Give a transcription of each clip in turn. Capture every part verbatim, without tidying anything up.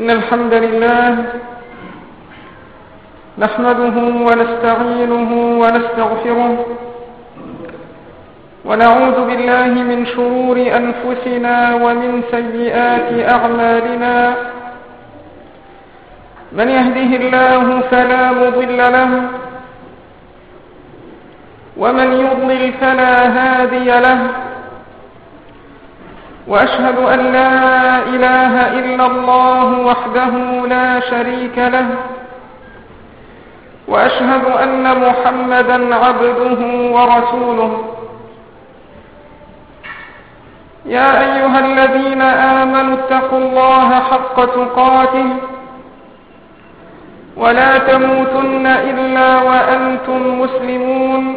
إن الحمد لله نحمده ونستعينه ونستغفره ونعوذ بالله من شرور أنفسنا ومن سيئات أعمالنا. من يهده الله فلا مضل له ومن يضلل فلا هادي له، وأشهد أن لا إله إلا الله وحده لا شريك له، وأشهد أن محمدا عبده ورسوله. يا أيها الذين آمنوا اتقوا الله حق تقاته ولا تموتن إلا وأنتم مسلمون.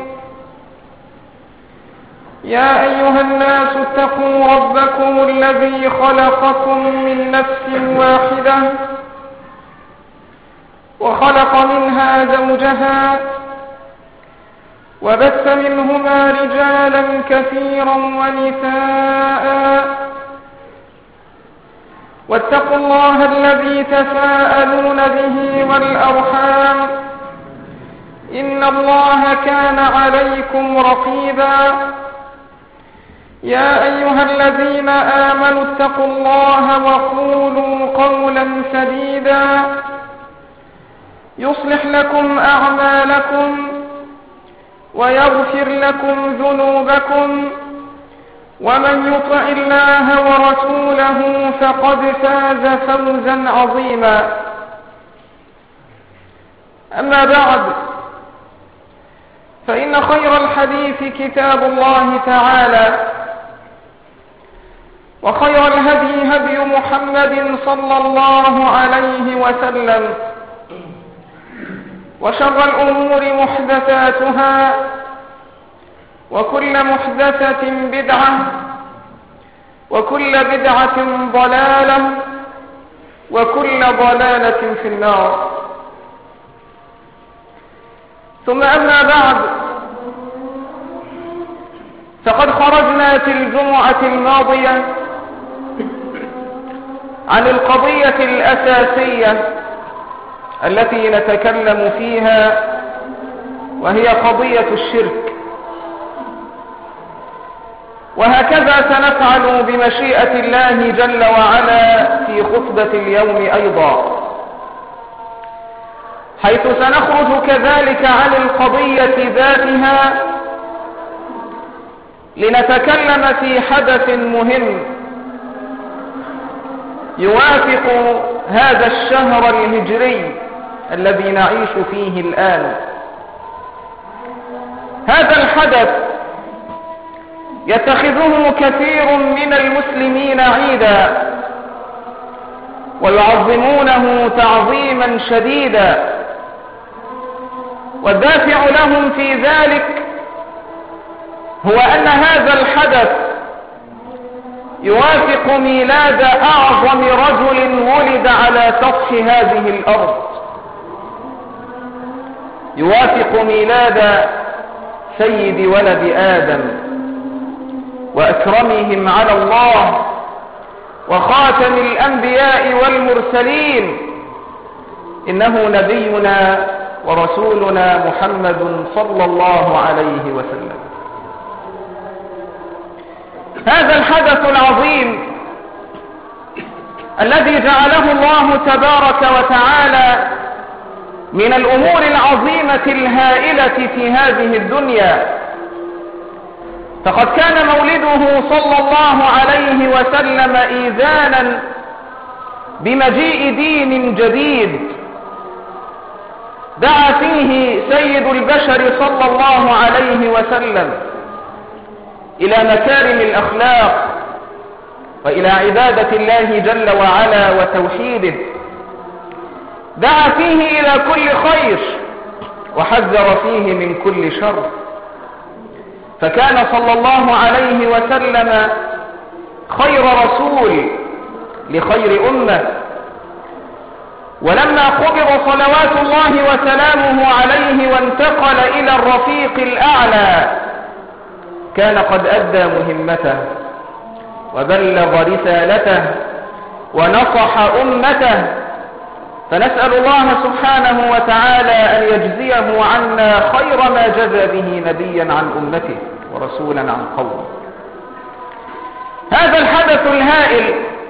يا أيها الناس اتقوا ربكم الذي خلقكم من نفس واحدة وخلق منها زوجها وبث منهما رجالا كثيرا ونساء، واتقوا الله الذي تساءلون به والأرحام إن الله كان عليكم رقيبا. يا أيها الذين آمنوا اتقوا الله وقولوا قولا سديدا يصلح لكم أعمالكم ويغفر لكم ذنوبكم، ومن يطع الله ورسوله فقد فاز فوزا عظيما. أما بعد، فإن خير الحديث كتاب الله تعالى، وخير الهدي هدي محمد صلى الله عليه وسلم، وشر الأمور محدثاتها، وكل محدثة بدعة، وكل بدعة ضلالة، وكل ضلالة في النار. ثم أما بعد، فقد خرجنا في الجمعة الماضية عن القضية الأساسية التي نتكلم فيها، وهي قضية الشرك، وهكذا سنفعل بمشيئة الله جل وعلا في خطبة اليوم أيضا، حيث سنخرج كذلك عن القضية ذاتها لنتكلم في حدث مهم يوافق هذا الشهر الهجري الذي نعيش فيه الآن. هذا الحدث يتخذه كثير من المسلمين عيدا ويعظمونه تعظيما شديدا، والدافع لهم في ذلك هو أن هذا الحدث يوافق ميلاد أعظم رجل ولد على سطح هذه الأرض، يوافق ميلاد سيد ولد آدم وأكرمهم على الله وخاتم الأنبياء والمرسلين، إنه نبينا ورسولنا محمد صلى الله عليه وسلم. هذا الحدث العظيم الذي جعله الله تبارك وتعالى من الأمور العظيمة الهائلة في هذه الدنيا، فقد كان مولده صلى الله عليه وسلم إيذانا بمجيء دين جديد دعا فيه سيد البشر صلى الله عليه وسلم إلى مكارم الأخلاق وإلى عبادة الله جل وعلا وتوحيده، دعا فيه إلى كل خير وحذر فيه من كل شر، فكان صلى الله عليه وسلم خير رسول لخير أمة. ولما قبض صلوات الله وسلامه عليه وانتقل إلى الرفيق الأعلى كان قد أدى مهمته وبلغ رسالته ونصح أمته، فنسأل الله سبحانه وتعالى أن يجزيه عنا خير ما جزى به نبيا عن أمته ورسولا عن قومه. هذا الحدث الهائل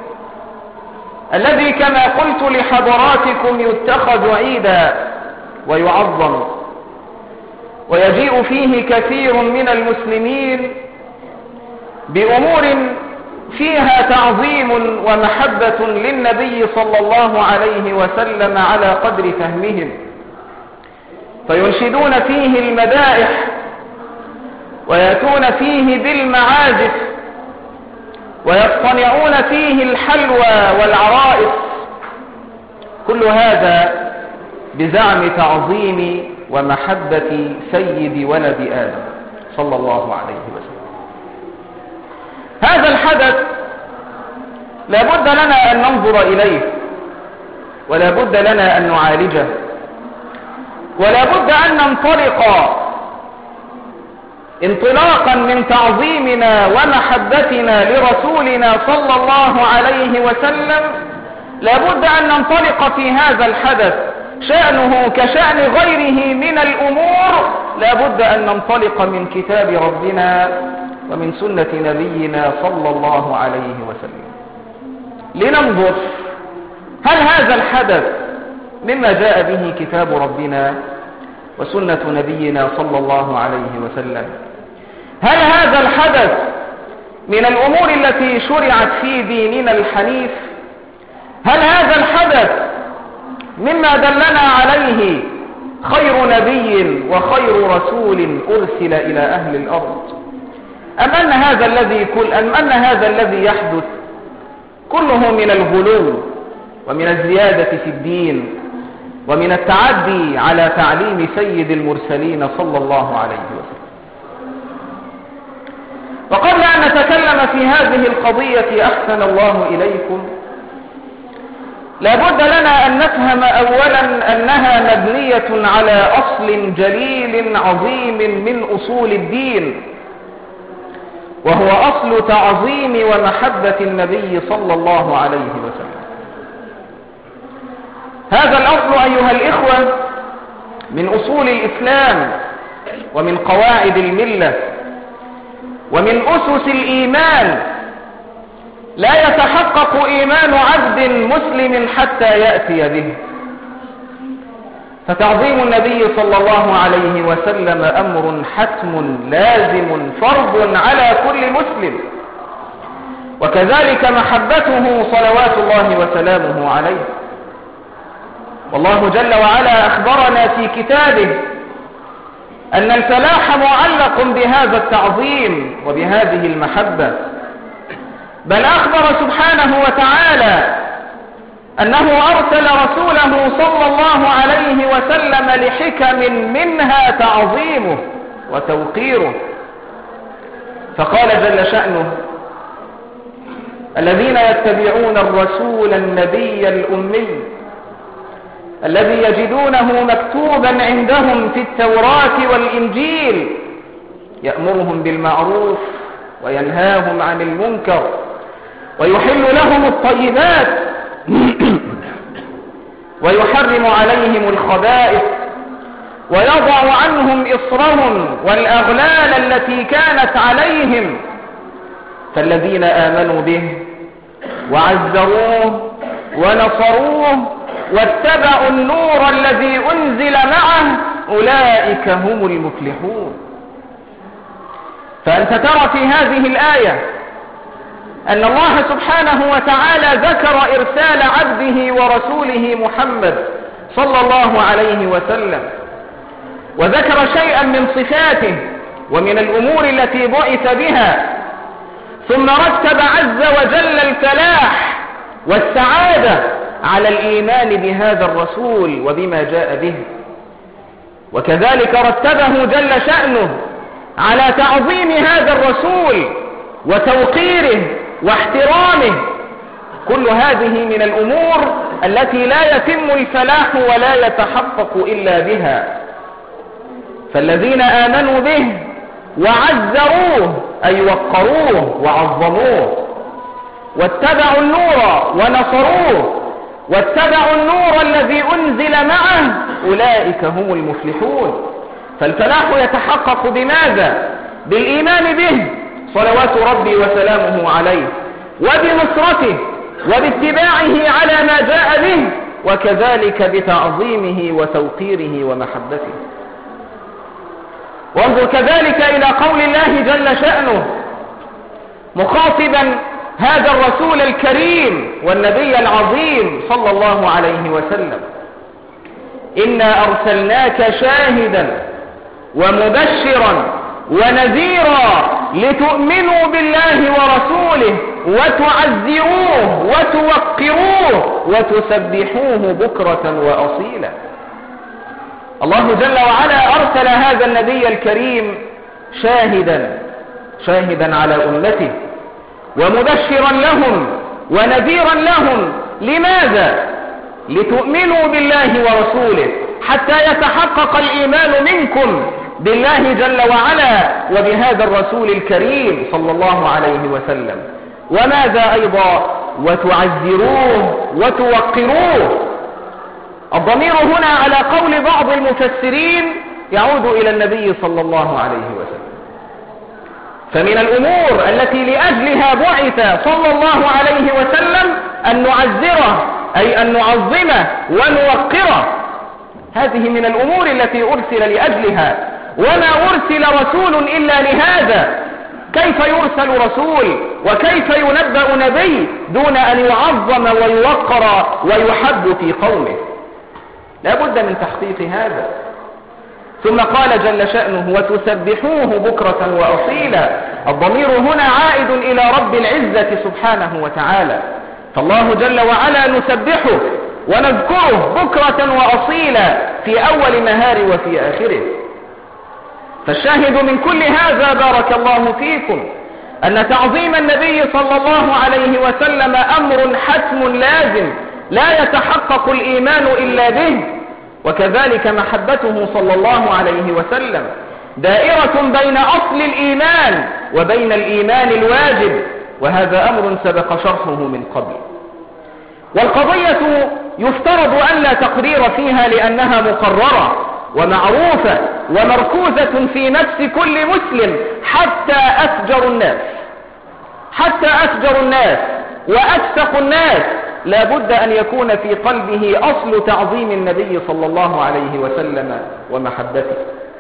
الذي كما قلت لحضراتكم يتخذ عيدا ويعظم، ويجيء فيه كثير من المسلمين بأمور فيها تعظيم ومحبة للنبي صلى الله عليه وسلم على قدر فهمهم، فينشدون فيه المدائح ويأتون فيه بالمعازف ويصطنعون فيه الحلوى والعرائس، كل هذا بزعم تعظيم ومحبة سيد ولد آدم صلى الله عليه وسلم. هذا الحدث لا بد لنا أن ننظر إليه، ولا بد لنا أن نعالجه، ولا بد أن ننطلق انطلاقا من تعظيمنا ومحبتنا لرسولنا صلى الله عليه وسلم. لا بد أن ننطلق في هذا الحدث شأنه كشأن غيره من الأمور، لا بد أن ننطلق من كتاب ربنا ومن سنة نبينا صلى الله عليه وسلم، لننظر هل هذا الحدث مما جاء به كتاب ربنا وسنة نبينا صلى الله عليه وسلم؟ هل هذا الحدث من الأمور التي شرعت في ديننا الحنيف؟ هل هذا الحدث مما دلنا عليه خير نبي وخير رسول أرسل إلى أهل الأرض؟ أم أن هذا الذي كل أم أن هذا الذي يحدث كله من الغلو ومن الزيادة في الدين ومن التعدي على تعليم سيد المرسلين صلى الله عليه وسلم؟ وقبل أن نتكلم في هذه القضية أحسن الله إليكم، لا بد لنا أن نفهم أولا أنها مبنية على أصل جليل عظيم من أصول الدين، وهو أصل تعظيم ومحبة النبي صلى الله عليه وسلم. هذا الأصل أيها الإخوة من أصول الإسلام ومن قواعد الملة ومن أسس الإيمان، لا يتحقق إيمان عبد مسلم حتى يأتي به. فتعظيم النبي صلى الله عليه وسلم أمر حتم لازم فرض على كل مسلم، وكذلك محبته صلوات الله وسلامه عليه. والله جل وعلا أخبرنا في كتابه أن الفلاح معلق بهذا التعظيم وبهذه المحبة، بل أخبر سبحانه وتعالى أنه أرسل رسوله صلى الله عليه وسلم لحكم منها تعظيمه وتوقيره، فقال جل شأنه: الذين يتبعون الرسول النبي الأمي الذي يجدونه مكتوبا عندهم في التوراة والإنجيل يأمرهم بالمعروف وينهاهم عن المنكر ويحل لهم الطيبات ويحرم عليهم الخبائث ويضع عنهم إصرهم والأغلال التي كانت عليهم. فالذين آمنوا به وعزروه ونصروه واتبعوا النور الذي أنزل معه أولئك هم المفلحون. فأنت ترى في هذه الآية أن الله سبحانه وتعالى ذكر إرسال عبده ورسوله محمد صلى الله عليه وسلم، وذكر شيئا من صفاته ومن الأمور التي بعث بها، ثم رتب عز وجل الفلاح والسعادة على الإيمان بهذا الرسول وبما جاء به، وكذلك رتبه جل شأنه على تعظيم هذا الرسول وتوقيره واحترامه. كل هذه من الأمور التي لا يتم الفلاح ولا يتحقق إلا بها. فالذين آمنوا به وعزروه أي وقروه وعظموه، واتبعوا النور ونصروه واتبعوا النور الذي أنزل معه أولئك هم المفلحون. فالفلاح يتحقق بماذا؟ بالإيمان به صلوات ربي وسلامه عليه، وبنصرته وباتباعه على ما جاء به، وكذلك بتعظيمه وتوقيره ومحبته. وانظر كذلك إلى قول الله جل شأنه مخاطبا هذا الرسول الكريم والنبي العظيم صلى الله عليه وسلم: إنا أرسلناك شاهدا ومبشرا ونذيرا لتؤمنوا بالله ورسوله وتعزروه وتوقروه وتسبحوه بكرة وأصيلا. الله جل وعلا أرسل هذا النبي الكريم شاهدا شاهدا على أمته ومبشرا لهم ونذيرا لهم. لماذا؟ لتؤمنوا بالله ورسوله، حتى يتحقق الإيمان منكم بالله جل وعلا وبهذا الرسول الكريم صلى الله عليه وسلم. وماذا أيضا؟ وتعزروه وتوقروه. الضمير هنا على قول بعض المفسرين يعود إلى النبي صلى الله عليه وسلم. فمن الأمور التي لأجلها بعث صلى الله عليه وسلم أن نعزره، أي أن نعظمه ونوقره. هذه من الأمور التي أرسل لأجلها، وما أرسل رسول إلا لهذا. كيف يرسل رسول وكيف ينبأ نبي دون أن يعظم ويوقر ويحب في قومه؟ لا بد من تحقيق هذا. ثم قال جل شأنه: وتسبحوه بكرة وأصيلا. الضمير هنا عائد إلى رب العزة سبحانه وتعالى. فالله جل وعلا نسبحه ونذكره بكرة وأصيلا في أول نهار وفي آخره. فالشاهد من كل هذا بارك الله فيكم أن تعظيم النبي صلى الله عليه وسلم أمر حتم لازم لا يتحقق الإيمان إلا به، وكذلك محبته صلى الله عليه وسلم دائرة بين أصل الإيمان وبين الإيمان الواجب، وهذا أمر سبق شرحه من قبل. والقضية يفترض أن لا تقرير فيها لأنها مقررة ومعروفة ومركوزة في نفس كل مسلم، حتى أفجر الناس حتى أفجر الناس وأفسق الناس لا بد أن يكون في قلبه أصل تعظيم النبي صلى الله عليه وسلم ومحبته.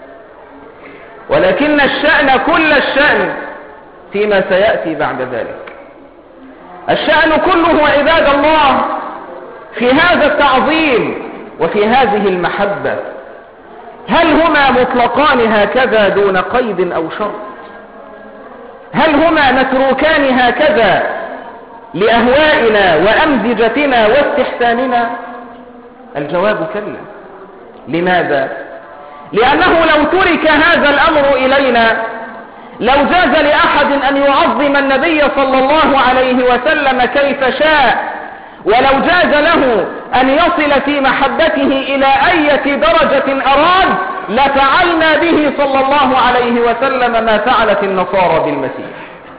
ولكن الشأن كل الشأن فيما سيأتي بعد ذلك. الشأن كله عباد الله في هذا التعظيم وفي هذه المحبة. هل هما مطلقان هكذا دون قيد أو شرط؟ هل هما متروكان هكذا لأهوائنا وأمزجتنا واستحساننا؟ الجواب كلا. لماذا؟ لأنه لو ترك هذا الأمر إلينا لو جاز لأحد أن يعظم النبي صلى الله عليه وسلم كيف شاء، ولو جاز له أن يصل في محبته إلى أي درجة أراد، لفعلنا به صلى الله عليه وسلم ما فعلت النصارى بالمسيح.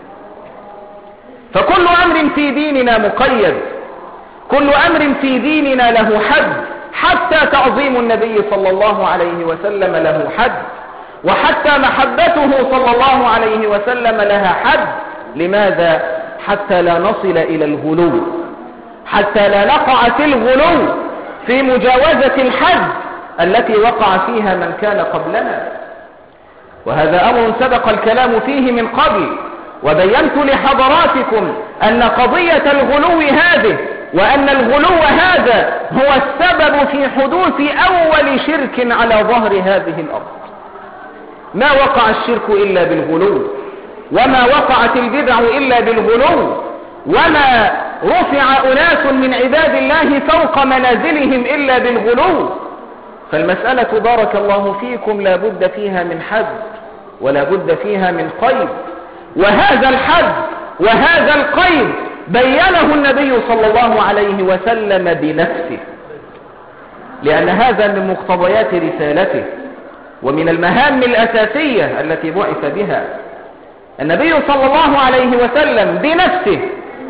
فكل أمر في ديننا مقيد، كل أمر في ديننا له حد، حتى تعظيم النبي صلى الله عليه وسلم له حد، وحتى محبته صلى الله عليه وسلم لها حد. لماذا؟ حتى لا نصل إلى الغلو، حتى لا نقع في الغلو في مجاوزة الحد التي وقع فيها من كان قبلنا. وهذا أمر سبق الكلام فيه من قبل، وبينت لحضراتكم أن قضية الغلو هذه وأن الغلو هذا هو السبب في حدوث أول شرك على ظهر هذه الأرض. ما وقع الشرك إلا بالغلو، وما وقعت البدع إلا بالغلو، وما رفع أناس من عباد الله فوق منازلهم إلا بالغلو. فالمسألة بارك الله فيكم لا بد فيها من حد ولا بد فيها من قيد، وهذا الحد وهذا القيد بينه النبي صلى الله عليه وسلم بنفسه، لأن هذا من مقتضيات رسالته ومن المهام الأساسية التي بعث بها. النبي صلى الله عليه وسلم بنفسه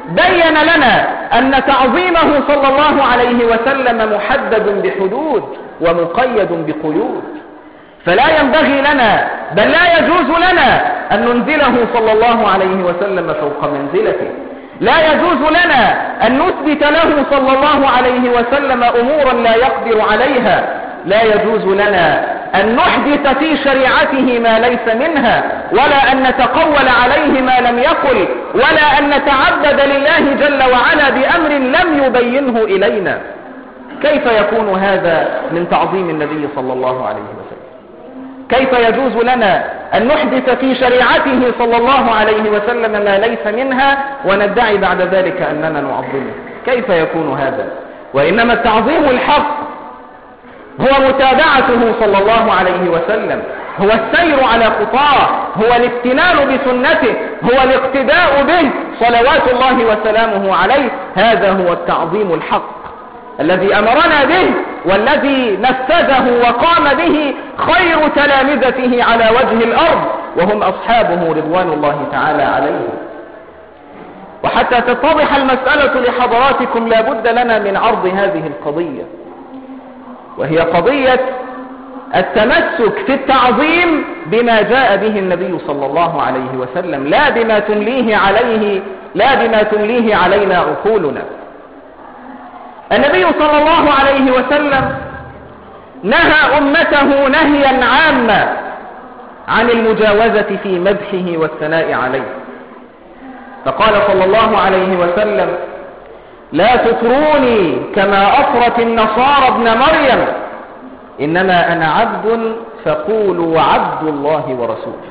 بين لنا أن تعظيمه صلى الله عليه وسلم محدد بحدود ومقيد بقيود، فلا ينبغي لنا بل لا يجوز لنا أن ننزله صلى الله عليه وسلم فوق منزلته، لا يجوز لنا أن نثبت له صلى الله عليه وسلم أمورا لا يقدر عليها، لا يجوز لنا أن نحدث في شريعته ما ليس منها، ولا أن نتقول عليه ما لم يقل، ولا أن نتعبد لله جل وعلا بأمر لم يبينه إلينا. كيف يكون هذا من تعظيم النبي صلى الله عليه وسلم؟ كيف يجوز لنا أن نحدث في شريعته صلى الله عليه وسلم ما ليس منها وندعي بعد ذلك أننا نعظمه؟ كيف يكون هذا؟ وإنما التعظيم الحق هو متابعته صلى الله عليه وسلم، هو السير على خطاه، هو الاستنان بسنته، هو الاقتداء به صلوات الله وسلامه عليه. هذا هو التعظيم الحق الذي أمرنا به، والذي نفذه وقام به خير تلامذته على وجه الأرض، وهم أصحابه رضوان الله تعالى عليهم. وحتى تتضح المسألة لحضراتكم لا بد لنا من عرض هذه القضية، وهي قضية التمسك في التعظيم بما جاء به النبي صلى الله عليه وسلم، لا بما تمليه عليه لا بما تمليه علينا عقولنا. النبي صلى الله عليه وسلم نهى أمته نهيا عاما عن المجاوزة في مدحه والثناء عليه، فقال صلى الله عليه وسلم: لا تطروني كما أطرت النصارى ابن مريم، إنما أنا عبد فقولوا عبد الله ورسوله.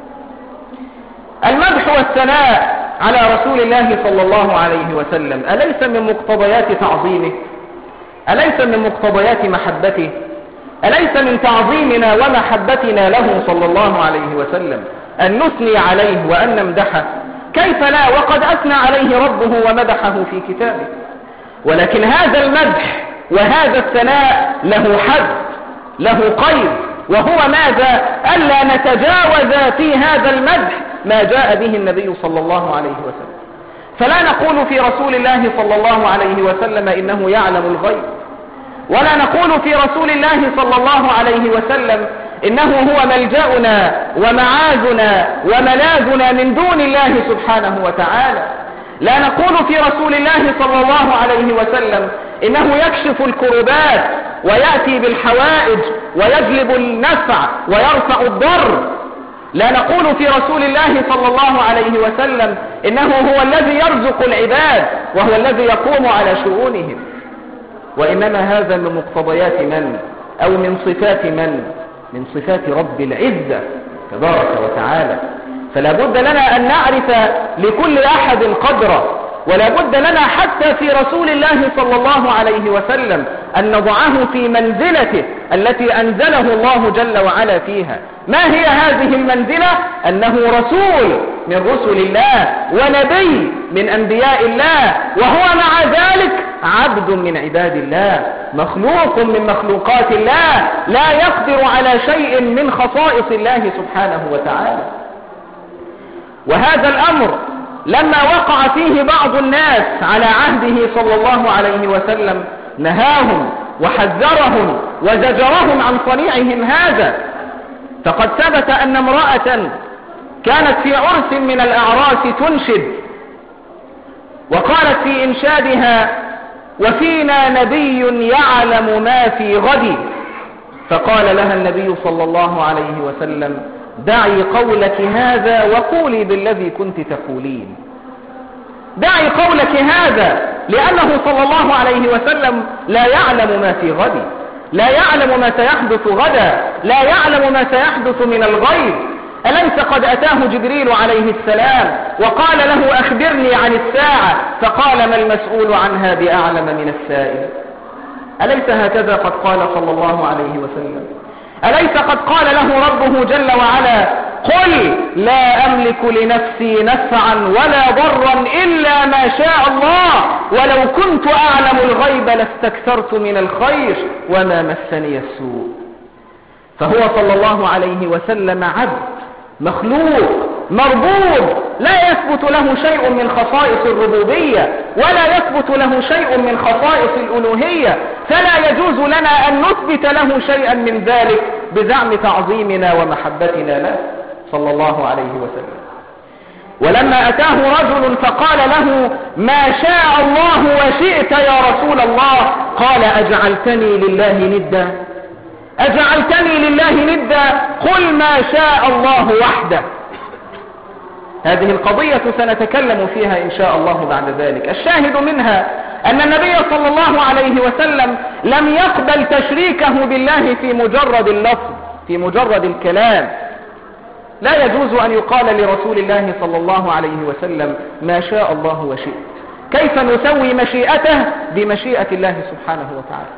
المدح والثناء على رسول الله صلى الله عليه وسلم أليس من مقتضيات تعظيمه؟ أليس من مقتضيات محبته؟ أليس من تعظيمنا ومحبتنا له صلى الله عليه وسلم أن نثني عليه وأن نمدحه؟ كيف لا وقد أثنى عليه ربه ومدحه في كتابه؟ ولكن هذا المدح وهذا الثناء له حد، له قيد، وهو ماذا؟ ألا نتجاوز في هذا المدح ما جاء به النبي صلى الله عليه وسلم. فلا نقول في رسول الله صلى الله عليه وسلم إنه يعلم الغيب، ولا نقول في رسول الله صلى الله عليه وسلم إنه هو ملجأنا ومعاذنا وملاذنا من دون الله سبحانه وتعالى. لا نقول في رسول الله صلى الله عليه وسلم إنه يكشف الكربات ويأتي بالحوائج ويجلب النفع ويرفع الضر. لا نقول في رسول الله صلى الله عليه وسلم إنه هو الذي يرزق العباد وهو الذي يقوم على شؤونهم، وإنما هذا من مقتضيات من؟ أو من صفات من؟ من صفات رب العزة تبارك وتعالى. فلا بد لنا أن نعرف لكل أحد قدره، ولا بد لنا حتى في رسول الله صلى الله عليه وسلم أن نضعه في منزلته التي أنزله الله جل وعلا فيها. ما هي هذه المنزلة؟ أنه رسول من رسل الله ونبي من أنبياء الله، وهو مع ذلك عبد من عباد الله، مخلوق من مخلوقات الله، لا يقدر على شيء من خصائص الله سبحانه وتعالى. وهذا الأمر لما وقع فيه بعض الناس على عهده صلى الله عليه وسلم نهاهم وحذرهم وزجرهم عن صنيعهم هذا. فقد ثبت أن امرأة كانت في عرس من الأعراس تنشد، وقالت في إنشادها: وفينا نبي يعلم ما في غد. فقال لها النبي صلى الله عليه وسلم: دعي قولك هذا وقولي بالذي كنت تقولين. دعي قولك هذا، لأنه صلى الله عليه وسلم لا يعلم ما في غد، لا يعلم ما سيحدث غدا، لا يعلم ما سيحدث من الغيب. أليس قد أتاه جبريل عليه السلام وقال له: أخبرني عن الساعة؟ فقال: ما المسؤول عنها بأعلم من السائل. أليس هكذا قد قال صلى الله عليه وسلم؟ أليس قد قال له ربه جل وعلا: قل لا أملك لنفسي نفعا ولا ضرا إلا ما شاء الله ولو كنت أعلم الغيب لاستكثرت من الخير وما مسني السوء. فهو صلى الله عليه وسلم عبد مخلوق مربوب لا يثبت له شيء من خصائص الربوبية ولا يثبت له شيء من خصائص الألوهية، فلا يجوز لنا أن نثبت له شيئا من ذلك بزعم تعظيمنا ومحبتنا له صلى الله عليه وسلم. ولما أتاه رجل فقال له ما شاء الله وشئت يا رسول الله، قال أجعلتني لله ندا أجعلتني لله ندا قل ما شاء الله وحده. هذه القضية سنتكلم فيها إن شاء الله بعد ذلك. الشاهد منها أن النبي صلى الله عليه وسلم لم يقبل تشريكه بالله في مجرد اللفظ، في مجرد الكلام. لا يجوز أن يقال لرسول الله صلى الله عليه وسلم ما شاء الله وشئت. كيف نسوي مشيئته بمشيئة الله سبحانه وتعالى؟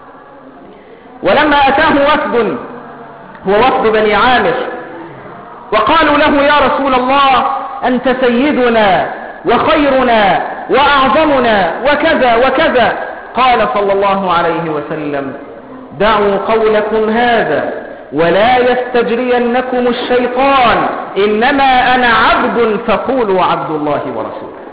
ولما أتاه وفد، هو وفد بني عامر، وقالوا له يا رسول الله أنت سيدنا وخيرنا وأعظمنا وكذا وكذا، قال صلى الله عليه وسلم دعوا قولكم هذا ولا يستجرينكم الشيطان، إنما أنا عبد فقولوا عبد الله ورسوله.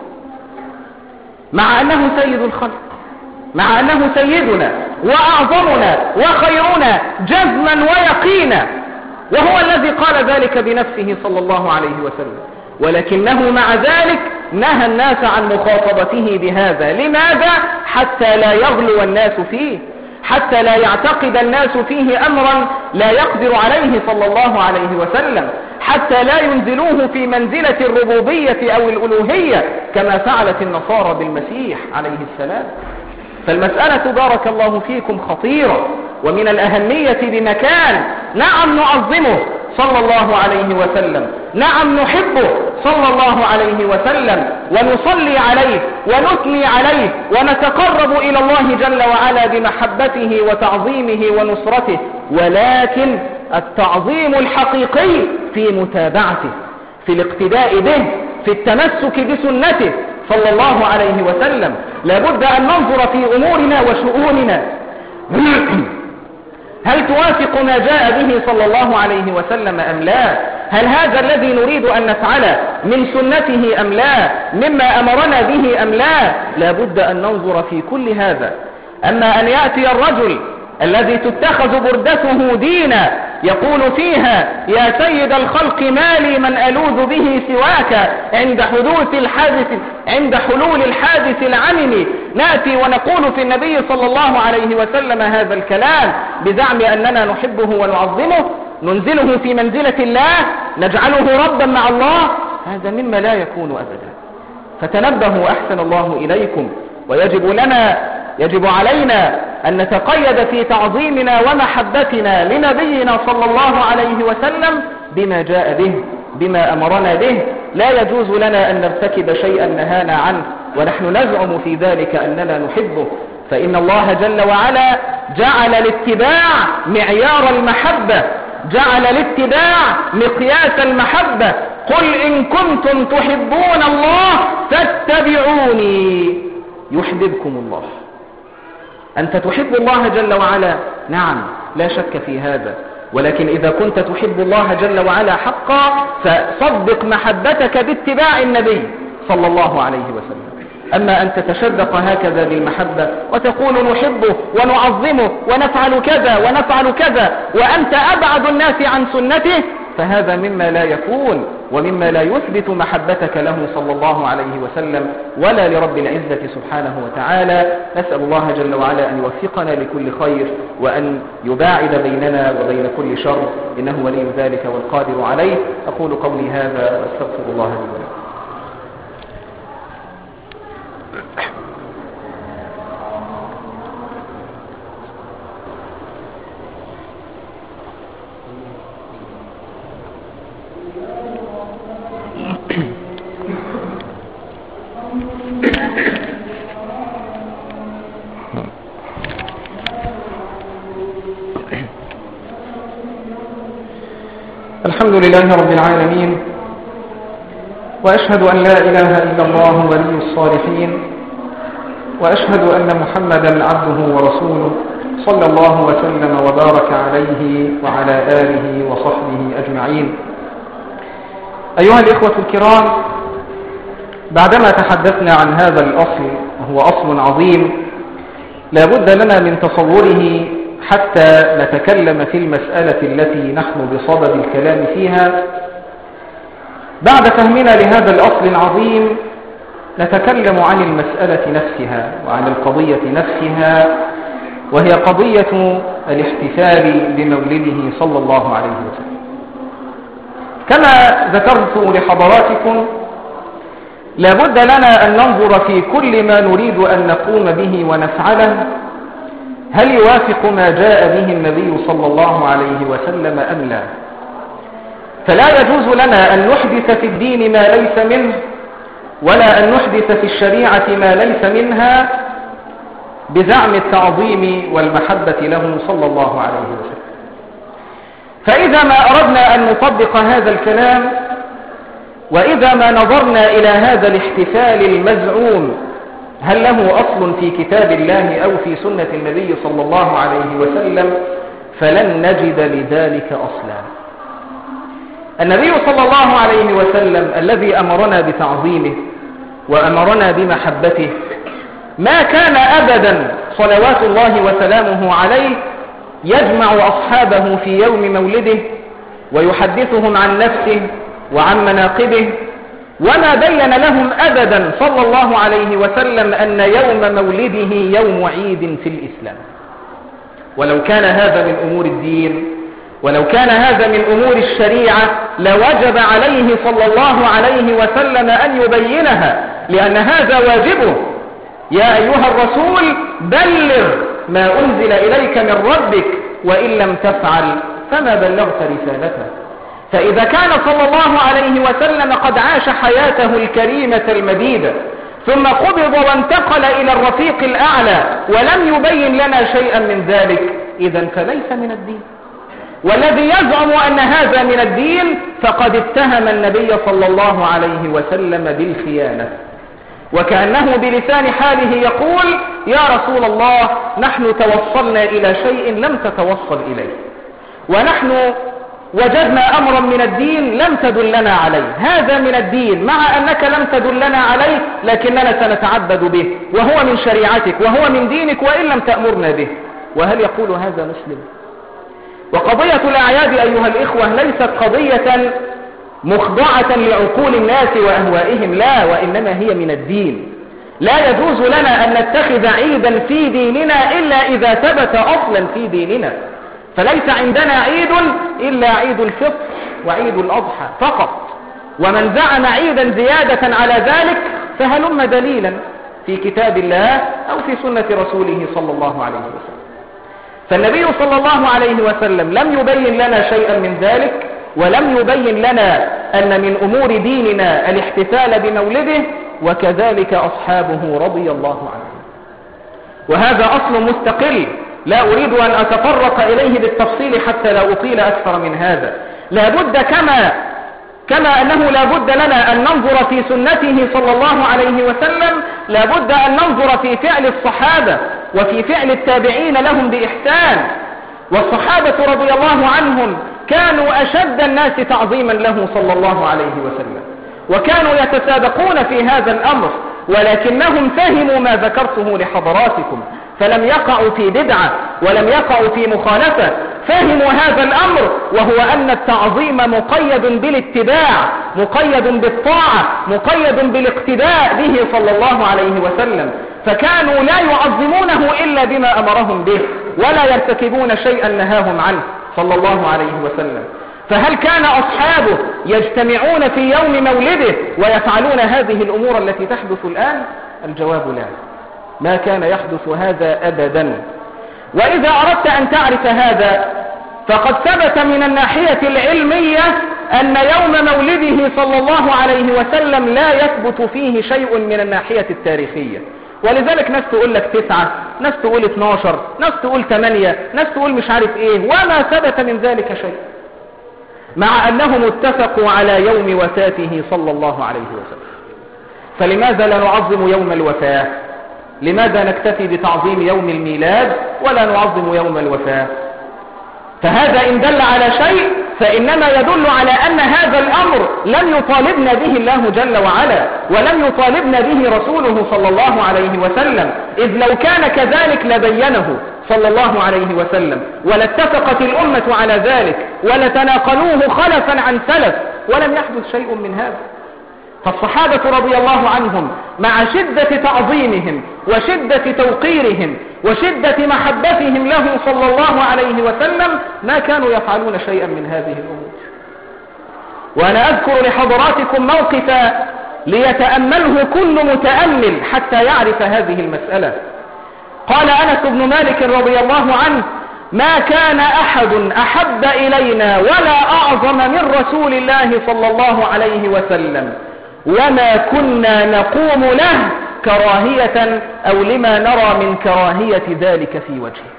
مع أنه سيد الخلق، مع أنه سيدنا وأعظمنا وخيرنا جزما ويقينا، وهو الذي قال ذلك بنفسه صلى الله عليه وسلم، ولكنه مع ذلك نهى الناس عن مخاطبته بهذا. لماذا؟ حتى لا يغلو الناس فيه، حتى لا يعتقد الناس فيه أمرا لا يقدر عليه صلى الله عليه وسلم، حتى لا ينزلوه في منزلة الربوبية أو الألوهية كما فعلت النصارى بالمسيح عليه السلام. فالمسألة بارك الله فيكم خطيرة ومن الأهمية بمكان. نعم نعظمه صلى الله عليه وسلم، نعم نحبه صلى الله عليه وسلم، ونصلي عليه ونثني عليه ونتقرب إلى الله جل وعلا بمحبته وتعظيمه ونصرته، ولكن التعظيم الحقيقي في متابعته، في الاقتداء به، في التمسك بسنته صلى الله عليه وسلم. لابد أن ننظر في أمورنا وشؤوننا هل توافق ما جاء به صلى الله عليه وسلم أم لا؟ هل هذا الذي نريد أن نفعله من سنته أم لا؟ مما أمرنا به أم لا؟ لابد أن ننظر في كل هذا. أما أن يأتي الرجل الذي تتخذ بردته دينا يقول فيها يا سيد الخلق ما لي من ألوذ به سواك عند حدوث الحادث عند حلول الحادث العمم، نأتي ونقول في النبي صلى الله عليه وسلم هذا الكلام بزعم أننا نحبه ونعظمه، ننزله في منزلة الله، نجعله ربا مع الله. هذا مما لا يكون أبدا. فتنبهوا أحسن الله إليكم، ويجب لنا يجب علينا أن نتقيد في تعظيمنا ومحبتنا لنبينا صلى الله عليه وسلم بما جاء به، بما أمرنا به. لا يجوز لنا أن نرتكب شيئا نهانا عنه ونحن نزعم في ذلك أننا نحبه، فإن الله جل وعلا جعل الاتباع معيار المحبة، جعل الاتباع مقياس المحبة. قل إن كنتم تحبون الله فاتبعوني يحببكم الله. أنت تحب الله جل وعلا، نعم لا شك في هذا، ولكن إذا كنت تحب الله جل وعلا حقا فصدق محبتك باتباع النبي صلى الله عليه وسلم. أما أن تتشدق هكذا بالمحبة وتقول نحبه ونعظمه ونفعل كذا ونفعل كذا وأنت أبعد الناس عن سنته، فهذا مما لا يكون ومما لا يثبت محبتك له صلى الله عليه وسلم ولا لرب العزة سبحانه وتعالى. نسأل الله جل وعلا أن يوفقنا لكل خير وأن يباعد بيننا وبين كل شر، إنه ولي ذلك والقادر عليه. أقول قولي هذا وأستغفر الله لي ولكم. الحمد لله رب العالمين، وأشهد أن لا إله إلا الله ولي الصالحين، وأشهد أن محمدا عبده ورسوله صلى الله وسلم وبارك عليه وعلى آله وصحبه أجمعين. أيها الإخوة الكرام، بعدما تحدثنا عن هذا الأصل وهو أصل عظيم لا بد لنا من تصوره حتى نتكلم في المسألة التي نحن بصدد الكلام فيها. بعد فهمنا لهذا الأصل العظيم نتكلم عن المسألة نفسها وعن القضية نفسها، وهي قضية الاحتفال بمولده صلى الله عليه وسلم. كما ذكرت لحضراتكم لا بد لنا أن ننظر في كل ما نريد أن نقوم به ونفعله هل يوافق ما جاء به النبي صلى الله عليه وسلم أم لا. فلا يجوز لنا أن نحدث في الدين ما ليس منه، ولا أن نحدث في الشريعة ما ليس منها بزعم التعظيم والمحبة له صلى الله عليه وسلم. فإذا ما أردنا أن نطبق هذا الكلام، وإذا ما نظرنا إلى هذا الاحتفال المزعوم هل له أصل في كتاب الله أو في سنة النبي صلى الله عليه وسلم، فلن نجد لذلك أصلا. النبي صلى الله عليه وسلم الذي أمرنا بتعظيمه وأمرنا بمحبته ما كان أبدا صلوات الله وسلامه عليه يجمع أصحابه في يوم مولده ويحدثهم عن نفسه وعن مناقبه، وما بين لهم أبدا صلى الله عليه وسلم أن يوم مولده يوم عيد في الإسلام. ولو كان هذا من أمور الدين، ولو كان هذا من أمور الشريعة لوجب عليه صلى الله عليه وسلم أن يبينها، لأن هذا واجبه. يا أيها الرسول بلغ ما أنزل إليك من ربك وإن لم تفعل فما بلغت رسالته. فإذا كان صلى الله عليه وسلم قد عاش حياته الكريمة المديدة ثم قبض وانتقل إلى الرفيق الأعلى ولم يبين لنا شيئا من ذلك، إذن فليس من الدين. والذي يزعم أن هذا من الدين فقد اتهم النبي صلى الله عليه وسلم بالخيانة، وكأنه بلسان حاله يقول: يا رسول الله، نحن توصلنا إلى شيء لم تتوصل إليه، ونحن وجدنا أمرا من الدين لم تدلنا عليه، هذا من الدين مع أنك لم تدلنا عليه لكننا سنتعبد به، وهو من شريعتك وهو من دينك وإن لم تأمرنا به. وهل يقول هذا مسلم؟ وقضية الأعياد أيها الإخوة ليست قضية مخضعة لعقول الناس وأهوائهم، لا، وإنما هي من الدين. لا يجوز لنا أن نتخذ عيدا في ديننا إلا إذا ثبت أصلا في ديننا. فليس عندنا عيد إلا عيد الفطر وعيد الأضحى فقط، ومن زعم عيدا زيادة على ذلك فهلم دليلا في كتاب الله أو في سنة رسوله صلى الله عليه وسلم. فالنبي صلى الله عليه وسلم لم يبين لنا شيئا من ذلك، ولم يبين لنا أن من أمور ديننا الاحتفال بمولده، وكذلك أصحابه رضي الله عنهم. وهذا أصل مستقل لا أريد أن أتطرق إليه بالتفصيل حتى لا أطيل أكثر من هذا. لا بد كما كما أنه لا بد لنا أن ننظر في سنته صلى الله عليه وسلم، لا بد أن ننظر في فعل الصحابة وفي فعل التابعين لهم بإحسان. والصحابة رضي الله عنهم كانوا أشد الناس تعظيما له صلى الله عليه وسلم، وكانوا يتسابقون في هذا الأمر، ولكنهم فهموا ما ذكرته لحضراتكم، فلم يقعوا في بدعة ولم يقعوا في مخالفة. فهموا هذا الأمر، وهو أن التعظيم مقيد بالاتباع، مقيد بالطاعة، مقيد بالاقتداء به صلى الله عليه وسلم. فكانوا لا يعظمونه إلا بما أمرهم به، ولا يرتكبون شيئا نهاهم عنه صلى الله عليه وسلم. فهل كان أصحابه يجتمعون في يوم مولده ويفعلون هذه الأمور التي تحدث الآن؟ الجواب لا، ما كان يحدث هذا أبدا. وإذا أردت أن تعرف هذا فقد ثبت من الناحية العلمية أن يوم مولده صلى الله عليه وسلم لا يثبت فيه شيء من الناحية التاريخية. ولذلك ناس تقول لك تسعة، ناس تقول اتناشر، ناس تقول ثمانية، ناس تقول مش عارف ايه، وما ثبت من ذلك شيء، مع أنهم اتفقوا على يوم وفاته صلى الله عليه وسلم. فلماذا لا نعظم يوم الوفاة؟ لماذا نكتفي بتعظيم يوم الميلاد ولا نعظم يوم الوفاة؟ فهذا إن دل على شيء فإنما يدل على أن هذا الأمر لم يطالبنا به الله جل وعلا، ولم يطالبنا به رسوله صلى الله عليه وسلم، إذ لو كان كذلك لبينه صلى الله عليه وسلم، ولاتفقت الأمة على ذلك، ولتناقلوه خلفا عن سلف، ولم يحدث شيء من هذا. فالصحابة رضي الله عنهم مع شدة تعظيمهم وشدة توقيرهم وشدة محبتهم له صلى الله عليه وسلم ما كانوا يفعلون شيئا من هذه الأمور. وأنا أذكر لحضراتكم موقفا ليتأمله كل متأمل حتى يعرف هذه المسألة. قال أنس بن مالك رضي الله عنه: ما كان أحد أحب إلينا ولا أعظم من رسول الله صلى الله عليه وسلم، وما كنا نقوم له كراهية أو لما نرى من كراهية ذلك في وجهه.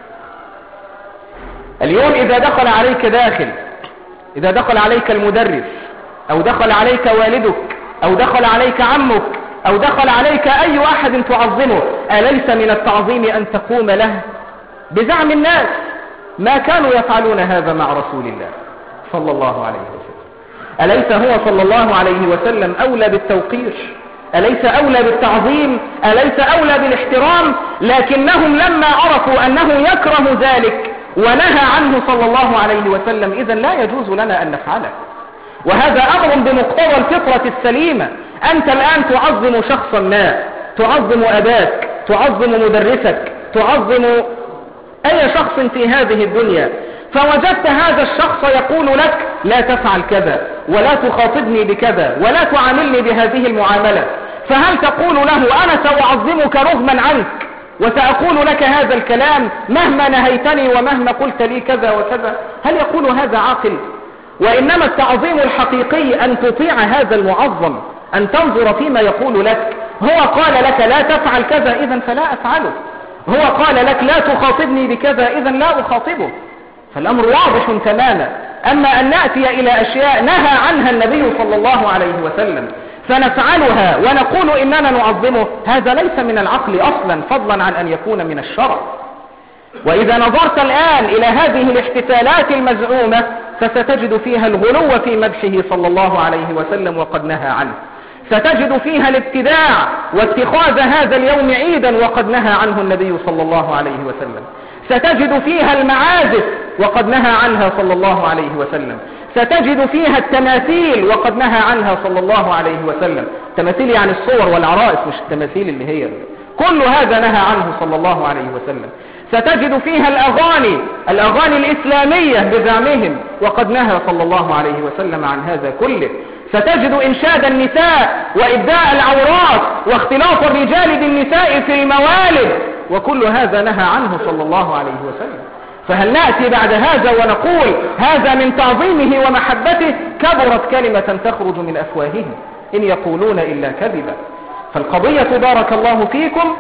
اليوم إذا دخل عليك داخل، إذا دخل عليك المدرس، أو دخل عليك والدك، أو دخل عليك عمك، أو دخل عليك أي أحد تعظمه، أليس من التعظيم أن تقوم له؟ بزعم الناس ما كانوا يفعلون هذا مع رسول الله صلى الله عليه وسلم. أليس هو صلى الله عليه وسلم أولى بالتوقير؟ أليس أولى بالتعظيم؟ أليس أولى بالاحترام؟ لكنهم لما عرفوا أنه يكره ذلك ونهى عنه صلى الله عليه وسلم، إذن لا يجوز لنا أن نفعله. وهذا أمر بمقتضى الفطرة السليمة. أنت الآن تعظم شخصا ما، تعظم أباك، تعظم مدرسك، تعظم أي شخص في هذه الدنيا، فوجدت هذا الشخص يقول لك لا تفعل كذا، ولا تخاطبني بكذا، ولا تعاملني بهذه المعاملة، فهل تقول له أنا سأعظمك رغما عنك وسأقول لك هذا الكلام مهما نهيتني ومهما قلت لي كذا وكذا؟ هل يقول هذا عاقل؟ وإنما التعظيم الحقيقي أن تطيع هذا المعظم، أن تنظر فيما يقول لك. هو قال لك لا تفعل كذا، إذن فلا أفعله. هو قال لك لا تخاطبني بكذا، إذن لا أخاطبه. فالأمر واضح تماما. أما أن نأتي إلى أشياء نهى عنها النبي صلى الله عليه وسلم فنفعلها ونقول إننا نعظمه، هذا ليس من العقل أصلا، فضلا عن أن يكون من الشرع. وإذا نظرت الآن إلى هذه الاحتفالات المزعومة فستجد فيها الغلو في مدحه صلى الله عليه وسلم وقد نهى عنه، ستجد فيها الابتداع واتخاذ هذا اليوم عيدا وقد نهى عنه النبي صلى الله عليه وسلم، ستجد فيها المعازف وقد نهى عنها صلى الله عليه وسلم، ستجد فيها التماثيل وقد نهى عنها صلى الله عليه وسلم. التماثيل يعني الصور والعرائس، مش التماثيل اللي هي، كل هذا نهى عنه صلى الله عليه وسلم. ستجد فيها الأغاني، الأغاني الإسلامية بزعمهم، وقد نهى صلى الله عليه وسلم عن هذا كله. ستجد إنشاد النساء وإبداء العورات واختلاط الرجال بالنساء في الموالد، وكل هذا نهى عنه صلى الله عليه وسلم. فهل نأتي بعد هذا ونقول هذا من تعظيمه ومحبته؟ كبرت كلمة تخرج من أفواههم إن يقولون إلا كذبا. فالقضية بارك الله فيكم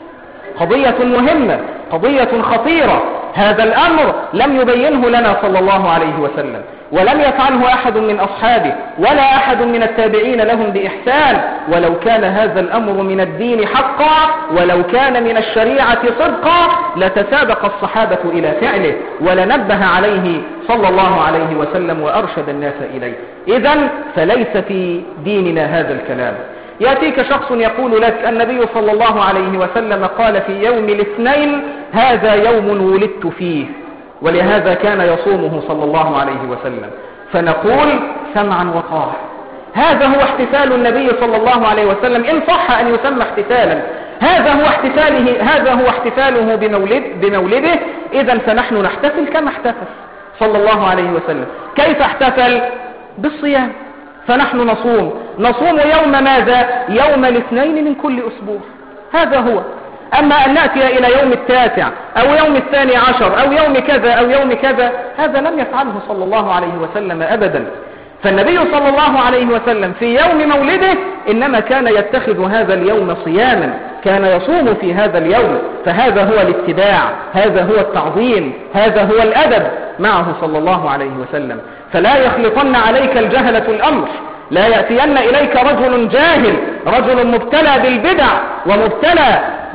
قضية مهمة، قضية خطيرة. هذا الأمر لم يبينه لنا صلى الله عليه وسلم، ولم يفعله أحد من أصحابه ولا أحد من التابعين لهم بإحسان. ولو كان هذا الأمر من الدين حقا، ولو كان من الشريعة صدقا، لتسابق الصحابة إلى فعله ولنبه عليه صلى الله عليه وسلم وأرشد الناس إليه. إذن فليس في ديننا هذا الكلام. يأتيك شخص يقول لك النبي صلى الله عليه وسلم قال في يوم الاثنين هذا يوم ولدت فيه، ولهذا كان يصومه صلى الله عليه وسلم، فنقول سمعا وطاعة. هذا هو احتفال النبي صلى الله عليه وسلم إن صح أن يسمى احتفالا. هذا هو احتفاله، هذا هو احتفاله بمولد بمولده. إذن فنحن نحتفل كما احتفل صلى الله عليه وسلم. كيف احتفل؟ بالصيام. فنحن نصوم نصوم يوم ماذا؟ يوم الاثنين من كل أسبوع. هذا هو. أما أن نأتي إلى يوم التاسع أو يوم الثاني عشر أو يوم كذا أو يوم كذا، هذا لم يفعله صلى الله عليه وسلم أبدا. فالنبي صلى الله عليه وسلم في يوم مولده إنما كان يتخذ هذا اليوم صياما، كان يصوم في هذا اليوم. فهذا هو الاتباع، هذا هو التعظيم، هذا هو الأدب معه صلى الله عليه وسلم. فلا يخلطن عليك الجهلة الأمر، لا يأتين إليك رجل جاهل، رجل مبتلى بالبدع ومبتلى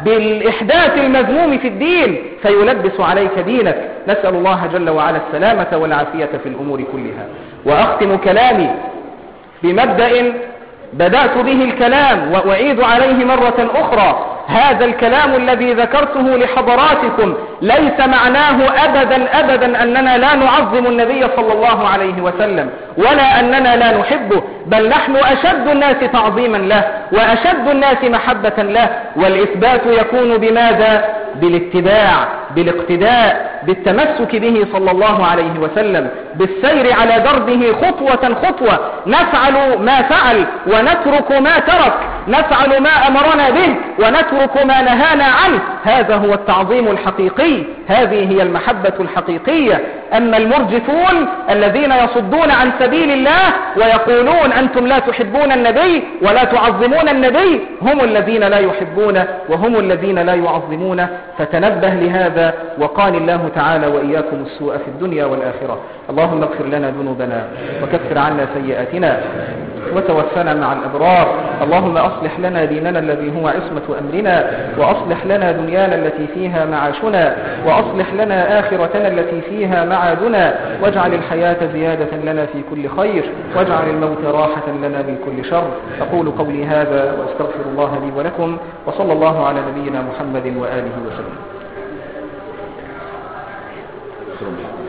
بالإحداث المذموم في الدين فيلبس عليك دينك. نسأل الله جل وعلا السلامة والعافية في الأمور كلها. وأختم كلامي بمبدأ بدأت به الكلام وأعيد عليه مرة أخرى. هذا الكلام الذي ذكرته لحضراتكم ليس معناه أبدا أبدا أننا لا نعظم النبي صلى الله عليه وسلم ولا أننا لا نحبه، بل نحن أشد الناس تعظيما له وأشد الناس محبة له. والإثبات يكون بماذا؟ بالاتباع، بالاقتداء، بالتمسك به صلى الله عليه وسلم، بالسير على دربه خطوة خطوة، نفعل ما فعل ونترك ما ترك، نفعل ما أمرنا به ونترك ما نهانا عنه. هذا هو التعظيم الحقيقي، هذه هي المحبة الحقيقية. أما المرجفون الذين يصدون عن سبيل الله ويقولون أنتم لا تحبون النبي ولا تعظمون النبي، هم الذين لا يحبون وهم الذين لا يعظمون. فتنبه لهذا. وقال الله تعالى وإياكم السوء في الدنيا والآخرة. اللهم اغفر لنا ذنوبنا وكفر عنا سيئاتنا وتوفنا مع الأبرار. اللهم أصلح لنا ديننا الذي هو عصمة أمرنا، وأصلح لنا دنيانا التي فيها معاشنا، وأصلح لنا آخرتنا التي فيها معادنا، واجعل الحياة زيادة لنا في كل خير، واجعل الموت راحة لنا من كل شر. أقول قولي هذا وأستغفر الله لي ولكم، وصلى الله على نبينا محمد وآله وسلم.